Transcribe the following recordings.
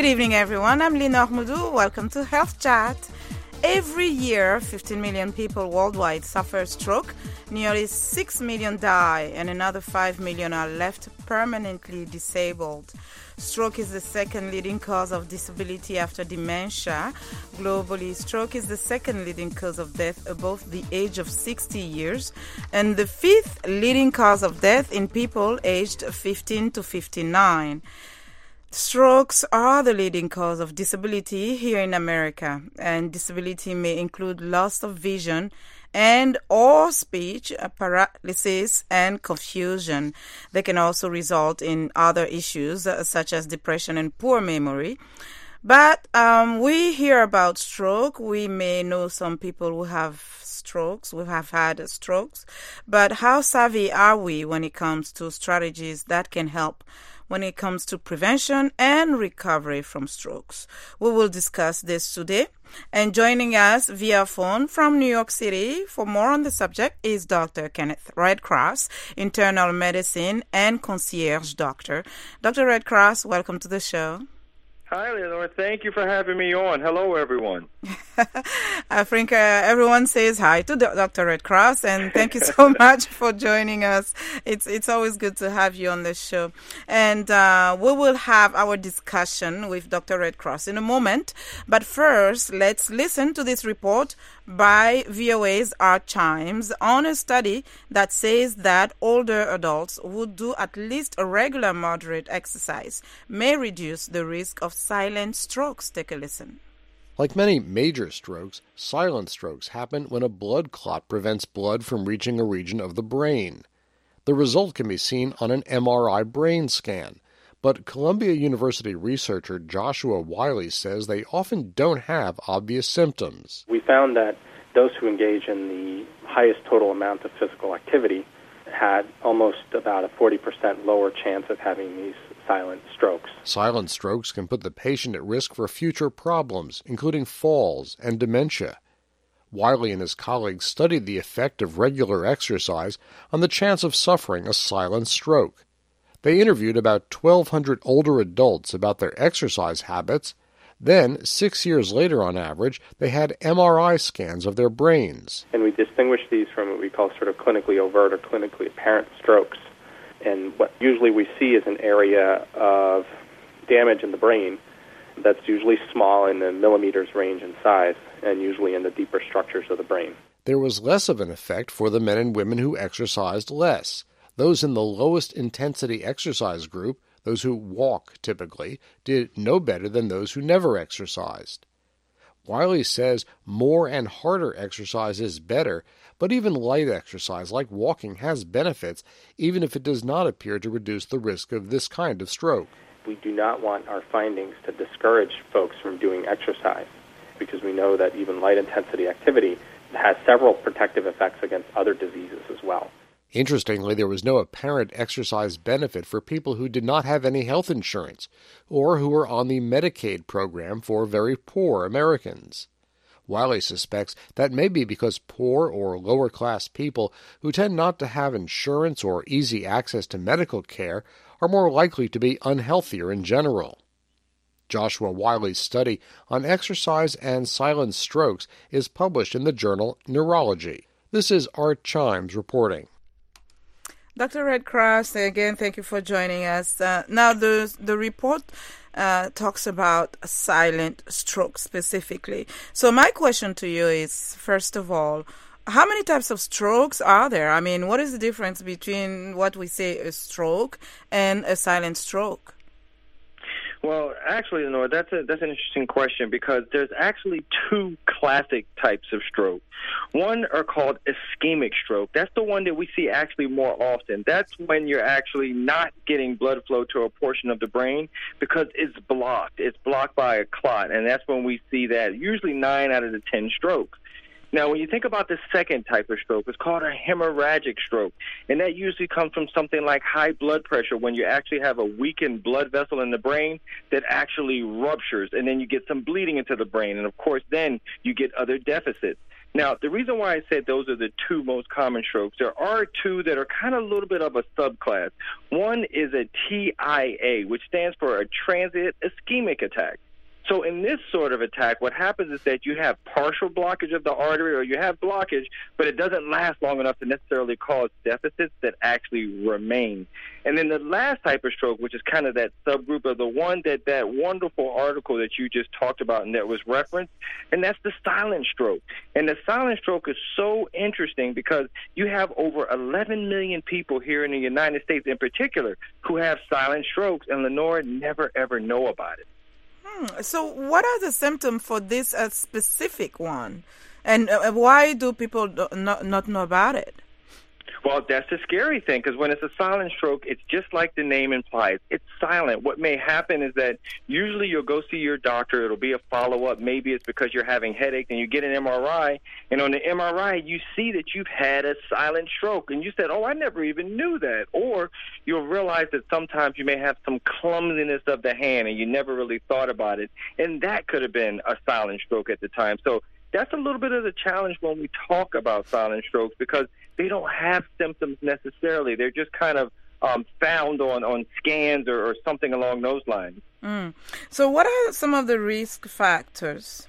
Good evening, everyone. I'm Lina Ahmoudou. Welcome to Health Chat. Every year, 15 million people worldwide suffer stroke. Nearly 6 million die, and another 5 million are left permanently disabled. Stroke is the second leading cause of disability after dementia. Globally, stroke is the second leading cause of death above the age of 60 years, and the fifth leading cause of death in people aged 15 to 59. Strokes are the leading cause of disability here in America, and disability may include loss of vision and or speech, paralysis, and confusion. They can also result in other issues such as depression and poor memory. But we hear about stroke. We may know some people who have strokes, who have had strokes. But how savvy are we when it comes to strategies that can help when it comes to prevention and recovery from strokes? We will discuss this today. And joining us via phone from New York City for more on the subject is Dr. Kenneth Redcross, internal medicine and concierge doctor. Dr. Redcross, welcome to the show. Hi, Leonore. Thank you for having me on. Hello, everyone. I think everyone says hi to Dr. Redcross, and thank you so much for joining us. It's always good to have you on the show. And we will have our discussion with Dr. Redcross in a moment. But first, let's listen to this report by VOA's Art Chimes on a study that says that older adults who do at least a regular moderate exercise may reduce the risk of silent strokes. Take a listen. Like many major strokes, silent strokes happen when a blood clot prevents blood from reaching a region of the brain. The result can be seen on an MRI brain scan, but Columbia University researcher Joshua Wiley says they often don't have obvious symptoms. We found that those who engage in the highest total amount of physical activity had almost about a 40% lower chance of having these silent strokes. Silent strokes can put the patient at risk for future problems, including falls and dementia. Wiley and his colleagues studied the effect of regular exercise on the chance of suffering a silent stroke. They interviewed about 1,200 older adults about their exercise habits. Then, 6 years later on average, they had MRI scans of their brains. And we distinguish these from what we call sort of clinically overt or clinically apparent strokes. And what usually we see is an area of damage in the brain that's usually small, in the millimeters range in size, and usually in the deeper structures of the brain. There was less of an effect for the men and women who exercised less. Those in the lowest intensity exercise group, those who walk typically, did no better than those who never exercised. Wiley says more and harder exercise is better, but even light exercise like walking has benefits, even if it does not appear to reduce the risk of this kind of stroke. We do not want our findings to discourage folks from doing exercise, because we know that even light intensity activity has several protective effects against other diseases as well. Interestingly, there was no apparent exercise benefit for people who did not have any health insurance or who were on the Medicaid program for very poor Americans. Wiley suspects that may be because poor or lower-class people who tend not to have insurance or easy access to medical care are more likely to be unhealthier in general. Joshua Wiley's study on exercise and silent strokes is published in the journal Neurology. This is Art Chimes reporting. Dr. Redcross, again, thank you for joining us. Now, the report talks about silent stroke specifically. So my question to you is, first of all, how many types of strokes are there? I mean, what is the difference between what we say a stroke and a silent stroke? Well, actually, Lenore, that's an interesting question, because there's actually two classic types of stroke. One are called ischemic stroke. That's the one that we see actually more often. That's when you're actually not getting blood flow to a portion of the brain because it's blocked. It's blocked by a clot, and that's when we see that, usually 9 out of the 10 strokes. Now, when you think about the second type of stroke, it's called a hemorrhagic stroke, and that usually comes from something like high blood pressure, when you actually have a weakened blood vessel in the brain that actually ruptures, and then you get some bleeding into the brain, and of course then you get other deficits. Now, the reason why I said those are the two most common strokes, there are two that are kind of a little bit of a subclass. One is a TIA, which stands for a transient ischemic attack. So in this sort of attack, what happens is that you have partial blockage of the artery, or you have blockage, but it doesn't last long enough to necessarily cause deficits that actually remain. And then the last type of stroke, which is kind of that subgroup of the one that wonderful article that you just talked about and that was referenced, and that's the silent stroke. And the silent stroke is so interesting because you have over 11 million people here in the United States in particular who have silent strokes, and Lenora never, ever know about it. So what are the symptoms for this specific one? And why do people not know about it? Well, that's the scary thing, because when it's a silent stroke, it's just like the name implies. It's silent. What may happen is that usually you'll go see your doctor. It'll be a follow-up. Maybe it's because you're having headache and you get an MRI. And on the MRI, you see that you've had a silent stroke. And you said, oh, I never even knew that. Or you'll realize that sometimes you may have some clumsiness of the hand and you never really thought about it. And that could have been a silent stroke at the time. So that's a little bit of the challenge when we talk about silent strokes, because they don't have symptoms necessarily. They're just kind of found on scans or something along those lines. So what are some of the risk factors?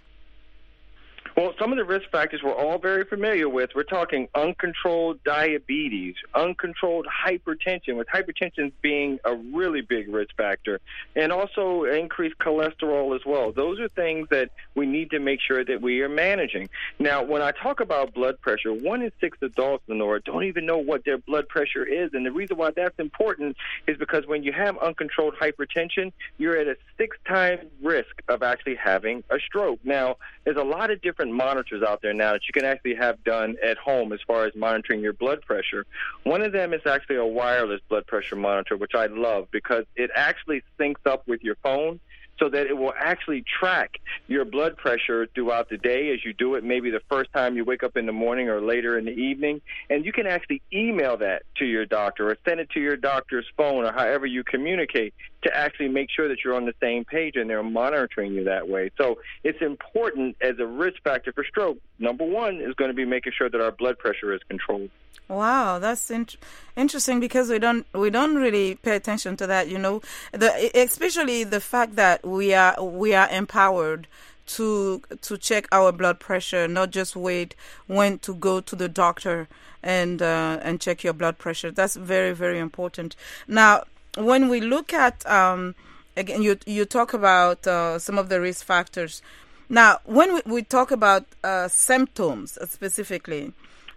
Well, some of the risk factors we're all very familiar with. We're talking uncontrolled diabetes, uncontrolled hypertension, with hypertension being a really big risk factor, and also increased cholesterol as well. Those are things that we need to make sure that we are managing. Now, when I talk about blood pressure, 1 in 6 adults, Lenora, don't even know what their blood pressure is. And the reason why that's important is because when you have uncontrolled hypertension, you're at a 6-time risk of actually having a stroke. Now, there's a lot of different monitors out there now that you can actually have done at home as far as monitoring your blood pressure. One of them is actually a wireless blood pressure monitor, which I love because it actually syncs up with your phone, so that it will actually track your blood pressure throughout the day as you do it, maybe the first time you wake up in the morning or later in the evening. And you can actually email that to your doctor or send it to your doctor's phone or however you communicate to actually make sure that you're on the same page and they're monitoring you that way. So it's important as a risk factor for stroke. Number one is going to be making sure that our blood pressure is controlled. Wow, that's interesting because we don't really pay attention to that. You know, especially the fact that we are empowered to check our blood pressure, not just wait when to go to the doctor and check your blood pressure. That's very, very important. Now, when we look at again, you talk about some of the risk factors. Now, when we talk about symptoms specifically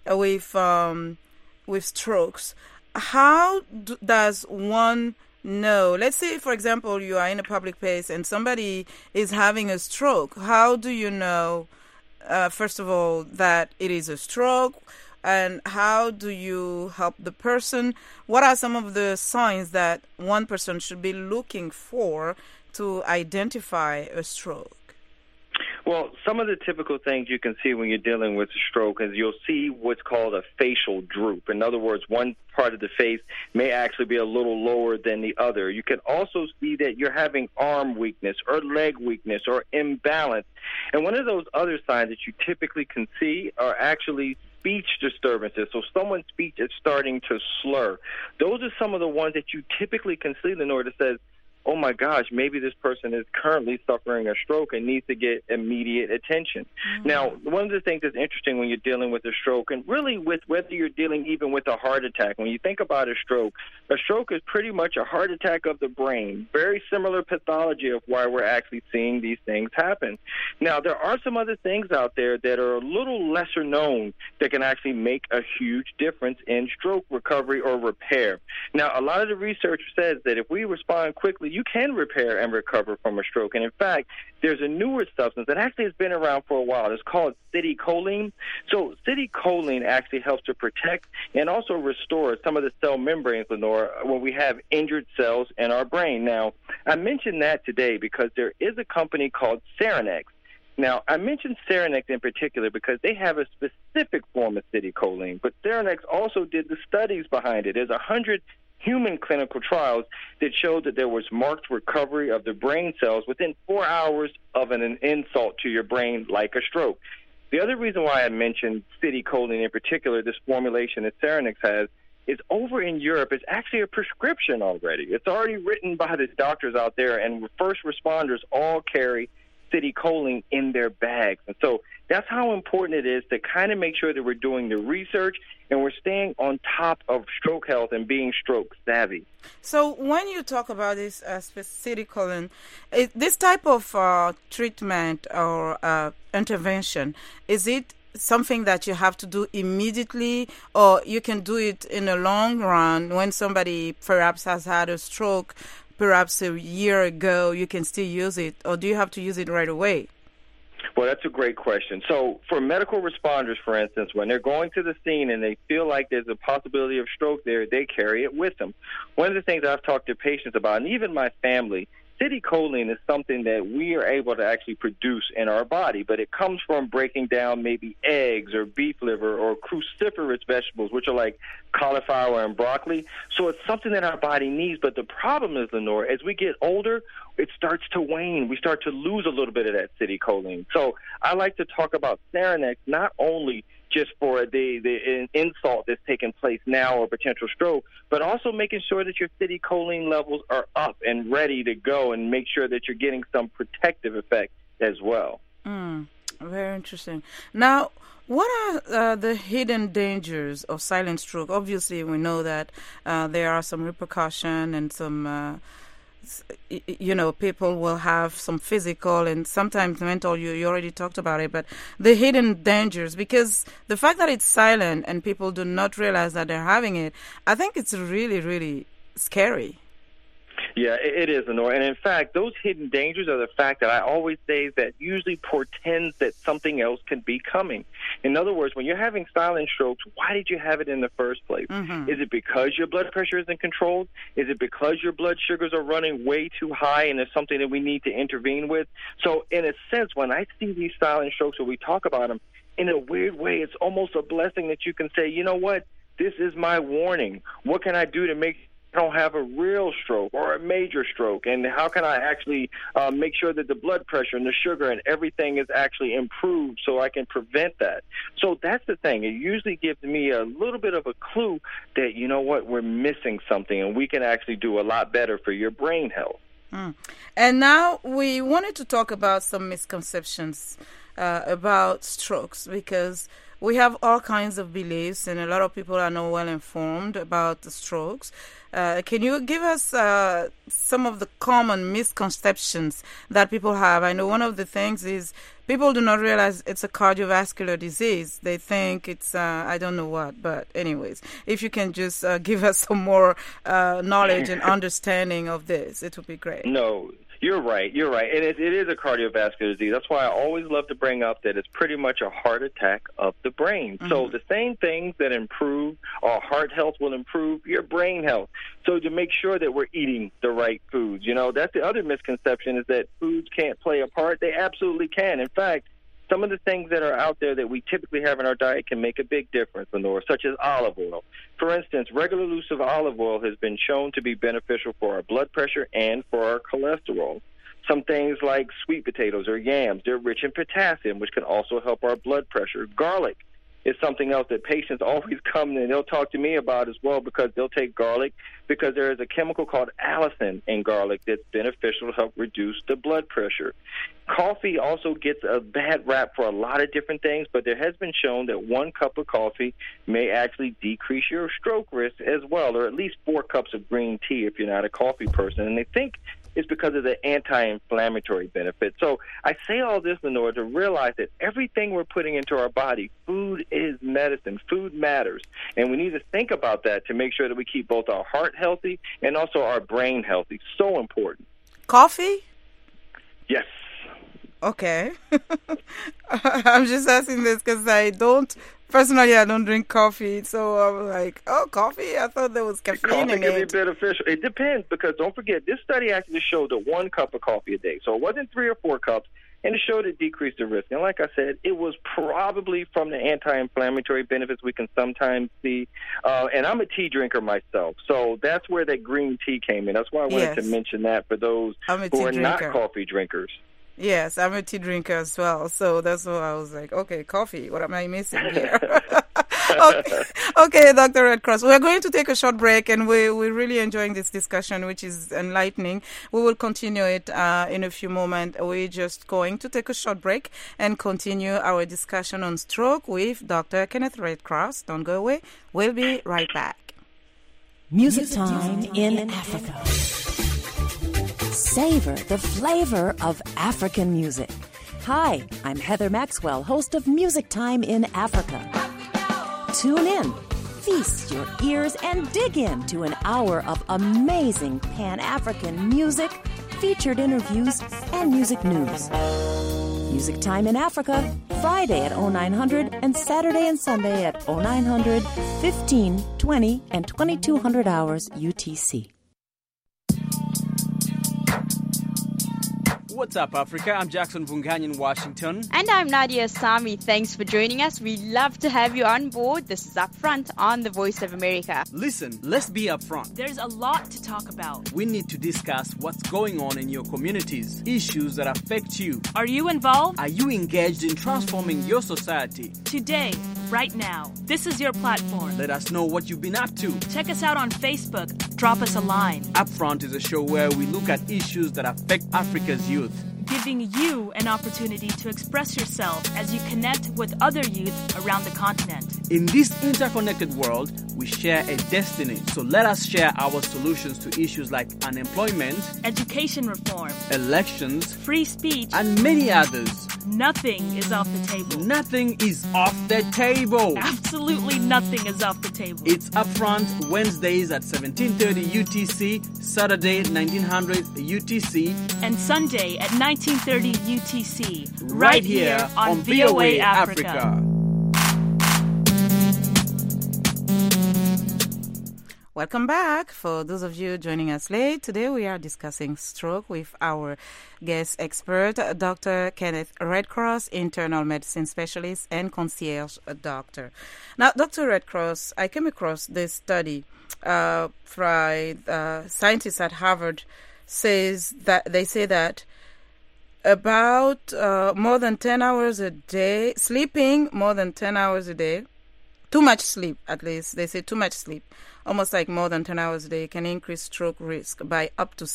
with strokes, how does one know? Let's say, for example, you are in a public place and somebody is having a stroke. How do you know, first of all, that it is a stroke? And how do you help the person? What are some of the signs that one person should be looking for to identify a stroke? Well, some of the typical things you can see when you're dealing with a stroke is you'll see what's called a facial droop. In other words, one part of the face may actually be a little lower than the other. You can also see that you're having arm weakness or leg weakness or imbalance. And one of those other signs that you typically can see are actually speech disturbances. So someone's speech is starting to slur. Those are some of the ones that you typically can see, Lenora, that says, oh my gosh, maybe this person is currently suffering a stroke and needs to get immediate attention. Mm-hmm. Now, one of the things that's interesting when you're dealing with a stroke, and really with whether you're dealing even with a heart attack, when you think about a stroke is pretty much a heart attack of the brain, very similar pathology of why we're actually seeing these things happen. Now, there are some other things out there that are a little lesser known that can actually make a huge difference in stroke recovery or repair. Now, a lot of the research says that if we respond quickly, you can repair and recover from a stroke. And in fact, there's a newer substance that actually has been around for a while. It's called citicoline. So citicoline actually helps to protect and also restore some of the cell membranes, Lenora, when we have injured cells in our brain. Now, I mentioned that today because there is a company called Serenex. Now, I mentioned Serenex in particular because they have a specific form of citicoline, but Serenex also did the studies behind it. There's 100 human clinical trials that showed that there was marked recovery of the brain cells within 4 hours of an insult to your brain like a stroke. The other reason why I mentioned citicoline in particular, this formulation that Serenix has, is over in Europe, it's actually a prescription already. It's already written by the doctors out there, and first responders all carry citicoline in their bags. And so that's how important it is to kind of make sure that we're doing the research and we're staying on top of stroke health and being stroke savvy. So when you talk about this citicoline, this type of treatment or intervention, is it something that you have to do immediately, or you can do it in a long run when somebody perhaps has had a stroke perhaps a year ago, you can still use it, or do you have to use it right away? Well, that's a great question. So for medical responders, for instance, when they're going to the scene and they feel like there's a possibility of stroke there, they carry it with them. One of the things I've talked to patients about, and even my family, citicoline is something that we are able to actually produce in our body, but it comes from breaking down maybe eggs or beef liver or cruciferous vegetables, which are like cauliflower and broccoli. So it's something that our body needs, but the problem is, Lenore, as we get older, it starts to wane. We start to lose a little bit of that citicoline. So I like to talk about Serenix not only just for the insult that's taking place now or potential stroke, but also making sure that your citicoline levels are up and ready to go and make sure that you're getting some protective effect as well. Very interesting. Now, what are the hidden dangers of silent stroke? Obviously, we know that there are some repercussions and some people will have some physical and sometimes mental, you already talked about it, but the hidden dangers, because the fact that it's silent and people do not realize that they're having it, I think it's really, really scary. Yeah, it is, Lenore. And in fact, those hidden dangers are the fact that I always say that usually portends that something else can be coming. In other words, when you're having silent strokes, why did you have it in the first place? Mm-hmm. Is it because your blood pressure isn't controlled? Is it because your blood sugars are running way too high and there's something that we need to intervene with? So in a sense, when I see these silent strokes or we talk about them, in a weird way, it's almost a blessing that you can say, you know what, this is my warning. What can I do to make I don't have a real stroke or a major stroke, and how can I actually make sure that the blood pressure and the sugar and everything is actually improved so I can prevent that? So that's the thing. It usually gives me a little bit of a clue that, you know what, we're missing something and we can actually do a lot better for your brain health. And now we wanted to talk about some misconceptions about strokes, because we have all kinds of beliefs and a lot of people are not well informed about the strokes. Can you give us some of the common misconceptions that people have? I know one of the things is people do not realize it's a cardiovascular disease. They think it's, I don't know what, but anyways, if you can just give us some more knowledge and understanding of this, it would be great. No, you're right. And it is a cardiovascular disease. That's why I always love to bring up that it's pretty much a heart attack of the brain. Mm-hmm. So the same things that improve our heart health will improve your brain health. So to make sure that we're eating the right foods, that's the other misconception, is that foods can't play a part. They absolutely can. In fact, some of the things that are out there that we typically have in our diet can make a big difference, Lenore, such as olive oil. For instance, regular use of olive oil has been shown to be beneficial for our blood pressure and for our cholesterol. Some things like sweet potatoes or yams, they're rich in potassium, which can also help our blood pressure. Garlic is something else that patients always come and they'll talk to me about as well, because they'll take garlic because there is a chemical called allicin in garlic that's beneficial to help reduce the blood pressure. Coffee also gets a bad rap for a lot of different things, but there has been shown that 1 cup of coffee may actually decrease your stroke risk as well, or at least 4 cups of green tea if you're not a coffee person. And they think it's because of the anti-inflammatory benefit. So I say all this, Lenore, to realize that everything we're putting into our body, food is medicine. Food matters. And we need to think about that to make sure that we keep both our heart healthy and also our brain healthy. So important. Coffee? Yes. Okay. I'm just asking this because I don't drink coffee, so I'm like, oh, coffee? I thought there was caffeine in it. Coffee can be beneficial. It depends, because don't forget, this study actually showed that 1 cup of coffee a day. So it wasn't 3 or 4 cups, and it showed it decreased the risk. And like I said, it was probably from the anti-inflammatory benefits we can sometimes see. And I'm a tea drinker myself, so that's where that green tea came in. That's why I wanted to mention that for those who are not coffee drinkers. Yes, I'm a tea drinker as well. So that's why I was like, okay, coffee. What am I missing here? Okay, Dr. Redcross. We're going to take a short break, and we're really enjoying this discussion, which is enlightening. We will continue it in a few moments. We're just going to take a short break and continue our discussion on stroke with Dr. Kenneth Redcross. Don't go away. We'll be right back. Music Time in Africa. Savor the flavor of African music. Hi, I'm Heather Maxwell, host of Music Time in Africa. Tune in, feast your ears, and dig into an hour of amazing Pan-African music, featured interviews, and music news. Music Time in Africa, Friday at 0900 and Saturday and Sunday at 0900, 15, 20, and 2200 hours UTC. What's up, Africa? I'm Jackson Vungany in Washington. And I'm Nadia Sami. Thanks for joining us. We love to have you on board. This is Upfront on the Voice of America. Listen, let's be upfront. There's a lot to talk about. We need to discuss what's going on in your communities, issues that affect you. Are you involved? Are you engaged in transforming your society? Today, right now, this is your platform. Let us know what you've been up to. Check us out on Facebook. Drop us a line. Upfront is a show where we look at issues that affect Africa's youth, giving you an opportunity to express yourself as you connect with other youth around the continent. In this interconnected world, we share a destiny. So let us share our solutions to issues like unemployment, education reform, elections, free speech, and many others. Nothing is off the table. Nothing is off the table. Absolutely nothing is off the table. It's Upfront Wednesdays at 1730 UTC, Saturday at 1900 UTC, and Sunday at 1930 UTC. Right here on VOA Africa. Welcome back. For those of you joining us late, today we are discussing stroke with our guest expert, Dr. Kenneth Redcross, internal medicine specialist and concierge doctor. Now, Dr. Redcross, I came across this study from scientists at Harvard say that about more than 10 hours a day, sleeping more than 10 hours a day, too much sleep at least, they say too much sleep, almost like more than 10 hours a day, can increase stroke risk by up to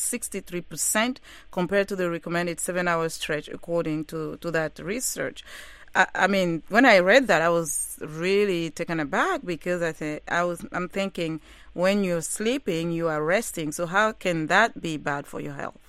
63% compared to the recommended 7-hour stretch, according to that research. I mean, when I read that, I was really taken aback because I'm thinking when you're sleeping, you are resting. So how can that be bad for your health?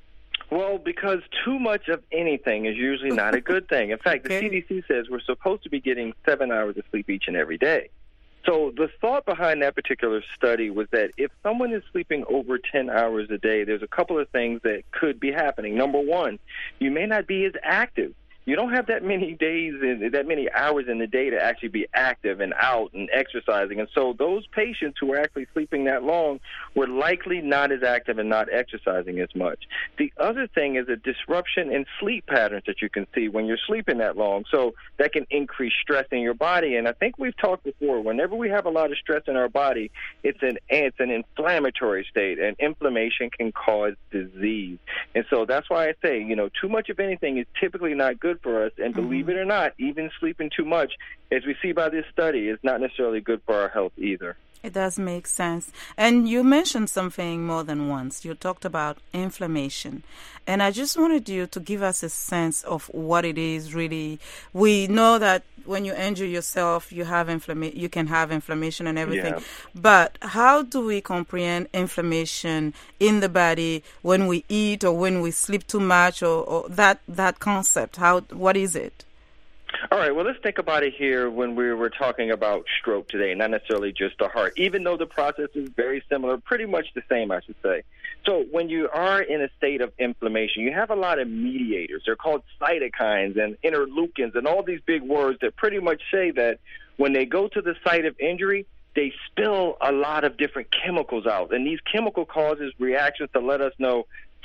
Well, because too much of anything is usually not a good thing. In fact, the CDC says we're supposed to be getting 7 hours of sleep each and every day. So the thought behind that particular study was that if someone is sleeping over 10 hours a day, there's a couple of things that could be happening. Number one, you may not be as active. You don't have that many days and that many hours in the day to actually be active and out and exercising. And so those patients who are actually sleeping that long were likely not as active and not exercising as much. The other thing is a disruption in sleep patterns that you can see when you're sleeping that long. So that can increase stress in your body. And I think we've talked before, whenever we have a lot of stress in our body, it's an inflammatory state, and inflammation can cause disease. And so that's why I say, too much of anything is typically not good for us, and believe it or not, even sleeping too much, as we see by this study, is not necessarily good for our health either. It does make sense. And you mentioned something more than once. You talked about inflammation. And I just wanted you to give us a sense of what it is really. We know that when you injure yourself, you can have inflammation and everything. Yeah. But how do we comprehend inflammation in the body when we eat or when we sleep too much, or that concept? What is it? All right, well, let's think about it here when we were talking about stroke today, not necessarily just the heart, even though the process is very similar, pretty much the same, I should say. So when you are in a state of inflammation, you have a lot of mediators. They're called cytokines and interleukins and all these big words that pretty much say that when they go to the site of injury, they spill a lot of different chemicals out. And these chemical causes reactions to let us know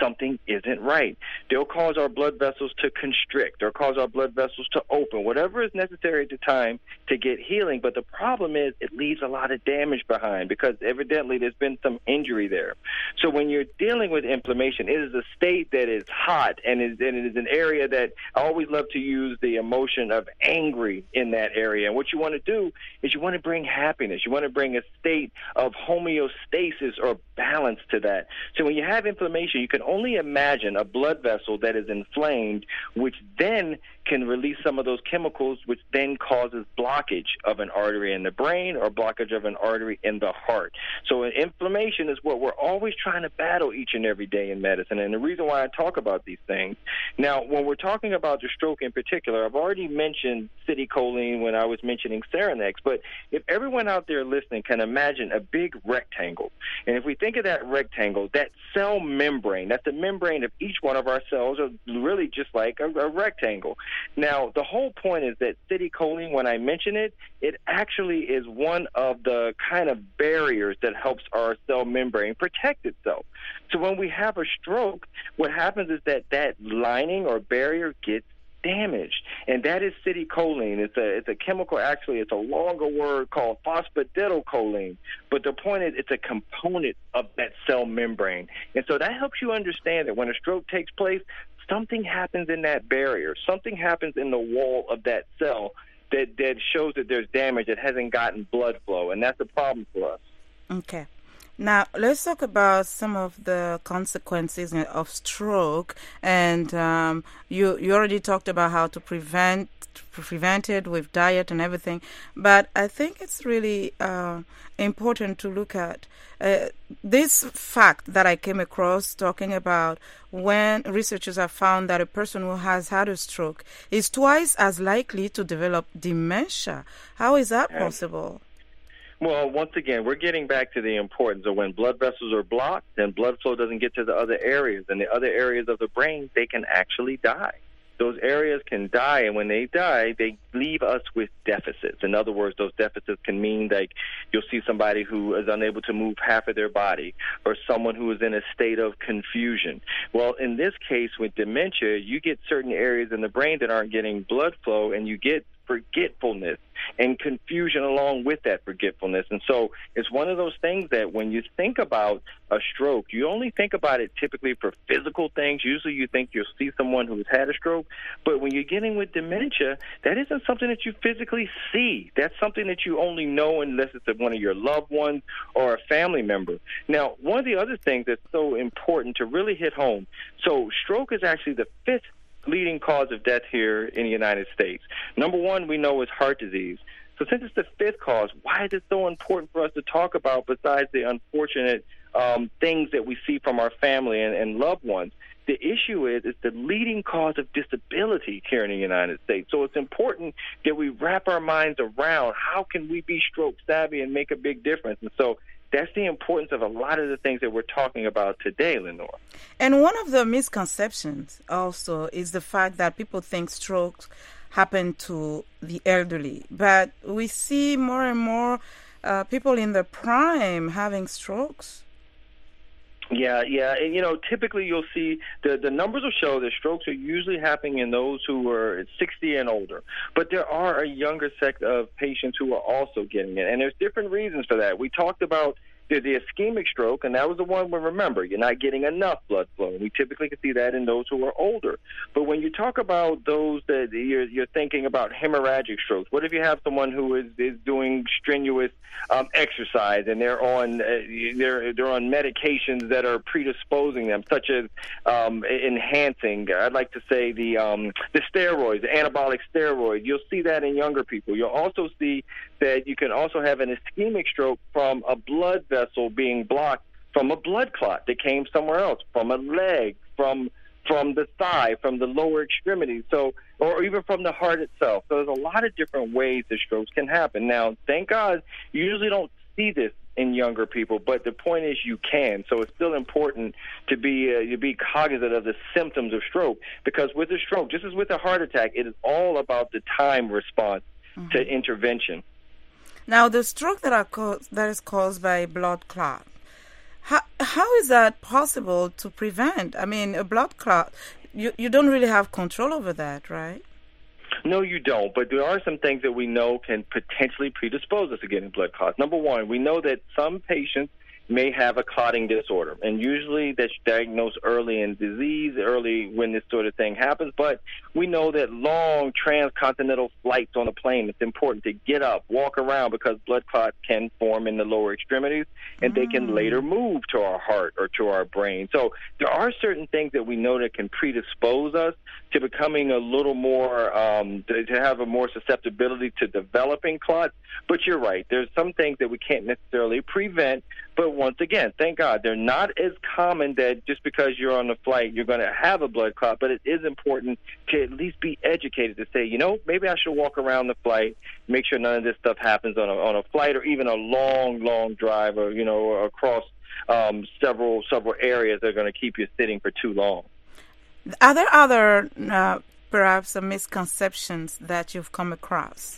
something isn't right. They'll cause our blood vessels to constrict or cause our blood vessels to open, whatever is necessary at the time to get healing. But the problem is it leaves a lot of damage behind because evidently there's been some injury there. So when you're dealing with inflammation, it is a state that is hot, and it is an area that I always love to use the emotion of angry in that area. And what you want to do is you want to bring happiness. You want to bring a state of homeostasis or balance to that. So when you have inflammation, you can only imagine a blood vessel that is inflamed, which then can release some of those chemicals, which then causes blockage of an artery in the brain or blockage of an artery in the heart. So inflammation is what we're always trying to battle each and every day in medicine. And the reason why I talk about these things, now, when we're talking about the stroke in particular, I've already mentioned citicoline when I was mentioning Seronex, but if everyone out there listening can imagine a big rectangle, and if we think of that rectangle, that cell membrane, that's the membrane of each one of our cells, are really just like a rectangle. Now, the whole point is that citicoline, when I mention it, it actually is one of the kind of barriers that helps our cell membrane protect itself. So when we have a stroke, what happens is that lining or barrier gets damaged, and that is citicoline. It's a chemical, actually, it's a longer word called phosphatidylcholine, but the point is it's a component of that cell membrane. And so that helps you understand that when a stroke takes place, something happens in that barrier, something happens in the wall of that cell that shows that there's damage that hasn't gotten blood flow, and that's a problem for us. Okay. Now, let's talk about some of the consequences of stroke. And you already talked about how to prevent it with diet and everything. But I think it's really important to look at this fact that I came across talking about when researchers have found that a person who has had a stroke is twice as likely to develop dementia. How is that possible? Well, once again, we're getting back to the importance of when blood vessels are blocked, then blood flow doesn't get to the other areas. And the other areas of the brain, they can actually die. Those areas can die, and when they die, they leave us with deficits. In other words, those deficits can mean like you'll see somebody who is unable to move half of their body or someone who is in a state of confusion. Well, in this case with dementia, you get certain areas in the brain that aren't getting blood flow, and you get forgetfulness and confusion along with that forgetfulness. And so it's one of those things that when you think about a stroke, you only think about it typically for physical things. Usually you think you'll see someone who's had a stroke, but when you're getting with dementia, that isn't something that you physically see. That's something that you only know unless it's one of your loved ones or a family member. Now, one of the other things that's so important to really hit home, so stroke is actually the fifth leading cause of death here in the United States. Number one, we know is heart disease. So since it's the fifth cause, why is it so important for us to talk about besides the unfortunate things that we see from our family and loved ones? The issue is the leading cause of disability here in the United States. So it's important that we wrap our minds around how can we be stroke savvy and make a big difference. And so that's the importance of a lot of the things that we're talking about today, Lenore. And one of the misconceptions also is the fact that people think strokes happen to the elderly. But we see more and more people in their prime having strokes. Yeah. And, typically you'll see the numbers will show that strokes are usually happening in those who are 60 and older. But there are a younger sect of patients who are also getting it. And there's different reasons for that. We talked about the ischemic stroke, and that was the one where, remember, you're not getting enough blood flow. We typically can see that in those who are older. But when you talk about those that you're thinking about hemorrhagic strokes, what if you have someone who is doing strenuous exercise and they're on medications that are predisposing them, such as enhancing, I'd like to say the steroids, the anabolic steroids. You'll see that in younger people. You'll also see that you can also have an ischemic stroke from a blood vessel being blocked from a blood clot that came somewhere else, from a leg, from the thigh, from the lower extremity, or even from the heart itself. So there's a lot of different ways that strokes can happen. Now, thank God, you usually don't see this in younger people, but the point is you can. So it's still important to be cognizant of the symptoms of stroke, because with a stroke, just as with a heart attack, it is all about the time response to intervention. Now, the stroke that is caused by blood clot, How is that possible to prevent? I mean, a blood clot, you don't really have control over that, right? No, you don't. But there are some things that we know can potentially predispose us to getting blood clots. Number one, we know that some patients may have a clotting disorder, and usually that's diagnosed early in disease, early when this sort of thing happens. But we know that long transcontinental flights on a plane, it's important to get up, walk around, because blood clots can form in the lower extremities, and they can later move to our heart or to our brain. So there are certain things that we know that can predispose us to becoming a little more, to have a more susceptibility to developing clots. But you're right. There's some things that we can't necessarily prevent. But once again, thank God, they're not as common that just because you're on the flight, you're going to have a blood clot. But it is important to at least be educated to say, maybe I should walk around the flight, make sure none of this stuff happens on a flight or even a long drive or, across several areas that are going to keep you sitting for too long. Are there other, perhaps, misconceptions that you've come across?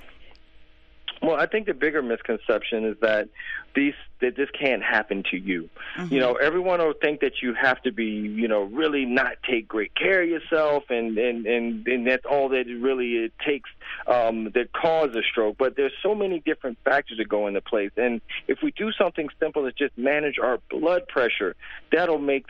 Well, I think the bigger misconception is that this can't happen to you. Mm-hmm. Everyone will think that you have to be, really not take great care of yourself, and that's all that it takes that cause a stroke. But there's so many different factors that go into place, and if we do something simple as just manage our blood pressure, that'll make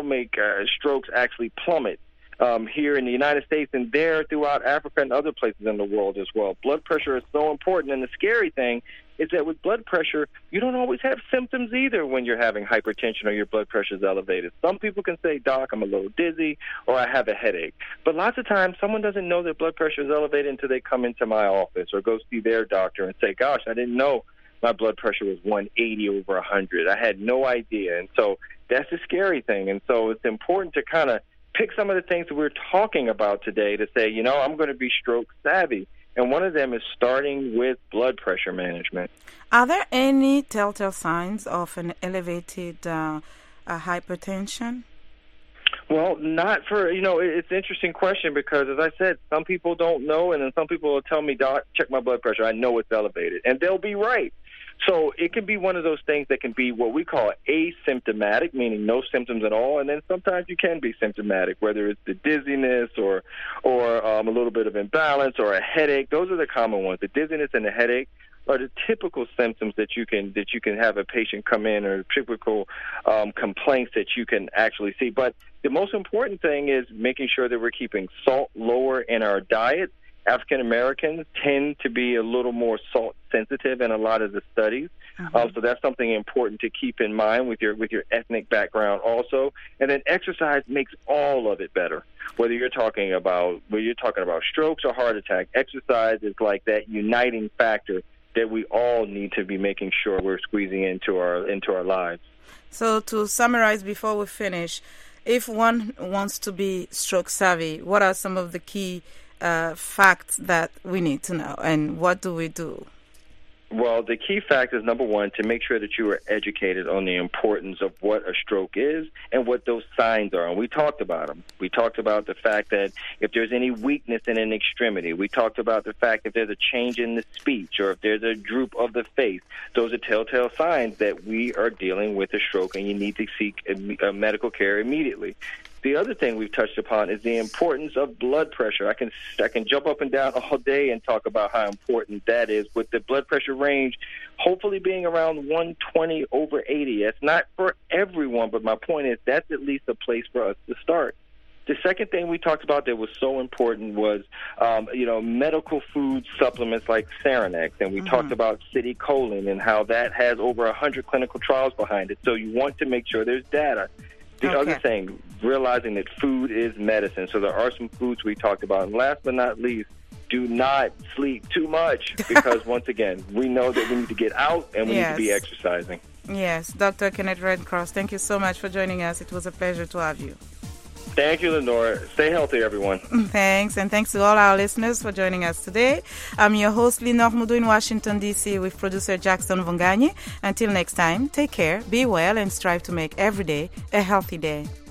strokes actually plummet. Here in the United States and there throughout Africa and other places in the world as well. Blood pressure is so important, and the scary thing is that with blood pressure, you don't always have symptoms either when you're having hypertension or your blood pressure is elevated. Some people can say, Doc, I'm a little dizzy, or I have a headache. But lots of times, someone doesn't know their blood pressure is elevated until they come into my office or go see their doctor and say, gosh, I didn't know my blood pressure was 180 over 100. I had no idea. And so that's the scary thing. And so it's important to kind of pick some of the things that we're talking about today to say, I'm going to be stroke savvy. And one of them is starting with blood pressure management. Are there any telltale signs of an elevated hypertension? Well, not for, it's an interesting question because, as I said, some people don't know, and then some people will tell me, Doc, check my blood pressure. I know it's elevated. And they'll be right. So it can be one of those things that can be what we call asymptomatic, meaning no symptoms at all, and then sometimes you can be symptomatic, whether it's the dizziness or a little bit of imbalance or a headache. Those are the common ones. The dizziness and the headache are the typical symptoms that you can have a patient come in, or typical complaints that you can actually see. But the most important thing is making sure that we're keeping salt lower in our diet. African Americans tend to be a little more salt sensitive in a lot of the studies, so that's something important to keep in mind with your ethnic background also. And then exercise makes all of it better. Whether you're talking about strokes or heart attack, exercise is like that uniting factor that we all need to be making sure we're squeezing into our lives. So to summarize before we finish, if one wants to be stroke savvy, what are some of the key facts that we need to know, and what do we do? Well, the key fact is, number one, to make sure that you are educated on the importance of what a stroke is and what those signs are. And we talked about them. We talked about the fact that if there's any weakness in an extremity, we talked about the fact if there's a change in the speech or if there's a droop of the face, those are telltale signs that we are dealing with a stroke and you need to seek a medical care immediately. The other thing we've touched upon is the importance of blood pressure. I can jump up and down all day and talk about how important that is, with the blood pressure range hopefully being around 120 over 80. It's not for everyone, but my point is that's at least a place for us to start. The second thing we talked about that was so important was, medical food supplements like Serenex, and we talked about Citicoline and how that has over 100 clinical trials behind it. So you want to make sure there's data. The other thing, realizing that food is medicine. So there are some foods we talked about. And last but not least, do not sleep too much because, once again, we know that we need to get out and we need to be exercising. Yes. Dr. Kenneth Redcross, thank you so much for joining us. It was a pleasure to have you. Thank you, Lenore. Stay healthy, everyone. Thanks, and thanks to all our listeners for joining us today. I'm your host, Lenore Mudu in Washington, D.C. with producer Jackson Vongani. Until next time, take care, be well, and strive to make every day a healthy day.